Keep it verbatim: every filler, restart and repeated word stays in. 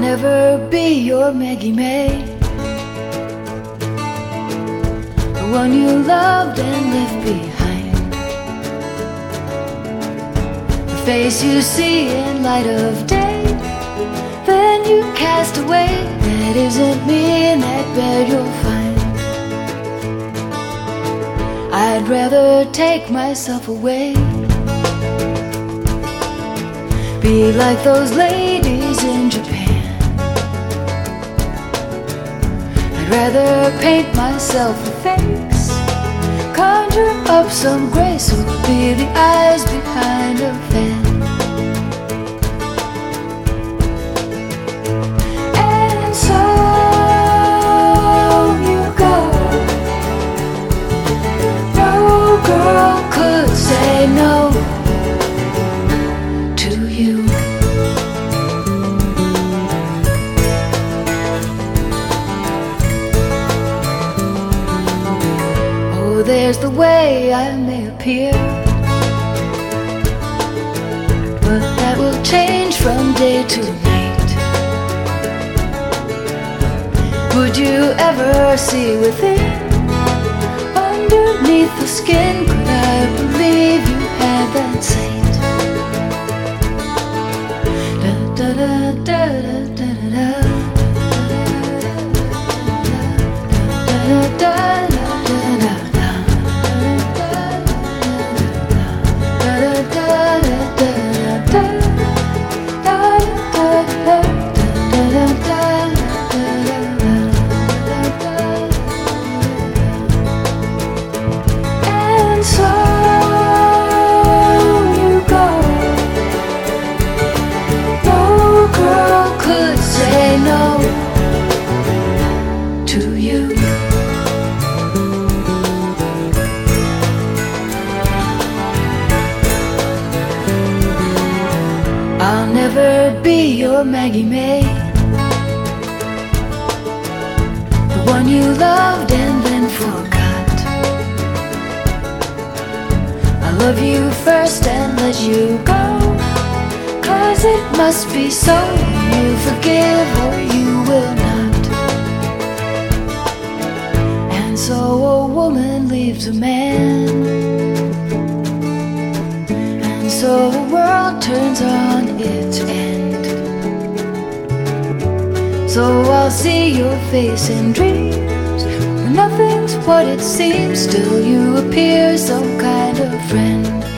never be your Maggie May, the one you loved and left behind, the face you see in light of day, then you cast away. That isn't me in that bed you'll find. I'd rather take myself away, be like those ladies in Japan. I'd rather paint myself a face, conjure up some grace, who will be the eyes behind a fan. And so you go. No girl could say no to you. Oh, there's the way I may appear, but that will change from day to night. Would you ever see within, underneath the skin? Could I believe you had that sight? Da da da da da da da da da. And so you go. No girl could say no to you. I'll never be your Maggie May, the one you loved and then forgot. I love you first and let you go, 'cause it must be so. You forgive or you will not. And so a woman leaves a man, so the world turns on its end. So I'll see your face in dreams, when nothing's what it seems. Still you appear some kind of friend.